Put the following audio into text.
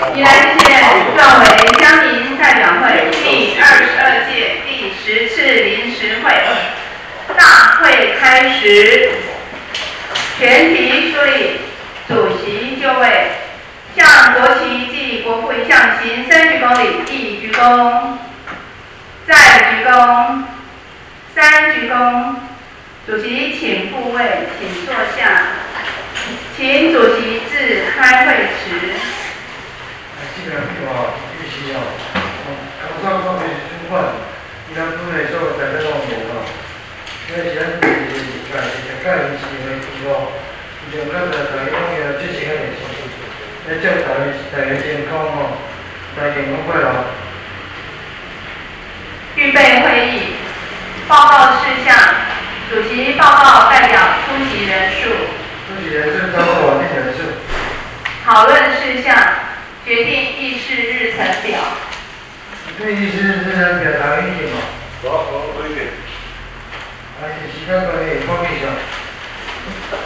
宜兰县作为乡民代表会第22届第10次临时会，大会开始，全体肃立，主席就位，向国旗暨国父遗像行3鞠躬礼，1鞠躬，再鞠躬，3鞠躬。主席请复位，请坐下。请主席致开会词。 既然话必须要，刚上方面宣判，伊咱本来所大家拢明吼，因为是咱自己家己家己是的希望，就咱大家拢要支持咱的事情，来祝大家健康吼，大家健康快乐。 预备会议报告事项，主席报告代表出席人数。 出席人数超过法定人数。 讨论事项，决定议事日程表。 对议事日程表答意见吗？ 好，意见。 时间管理方面上。